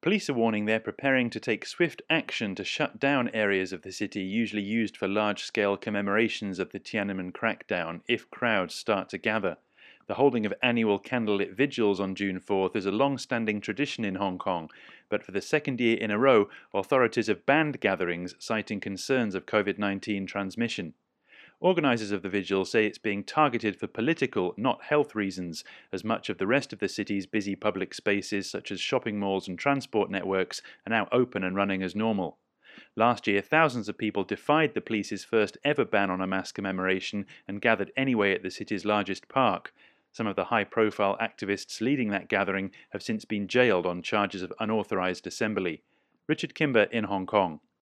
Police are warning they're preparing to take swift action to shut down areas of the city usually used for large-scale commemorations of the Tiananmen crackdown if crowds start to gather. The holding of annual candlelit vigils on June 4th is a long-standing tradition in Hong Kong, but for the second year in a row, authorities have banned gatherings, citing concerns of COVID-19 transmission. Organisers of the vigil say it's being targeted for political, not health reasons, as much of the rest of the city's busy public spaces, such as shopping malls and transport networks, are now open and running as normal. Last year, thousands of people defied the police's first ever ban on a mass commemoration and gathered anyway at the city's largest park. Some of the high-profile activists leading that gathering have since been jailed on charges of unauthorised assembly. Richard Kimber in Hong Kong.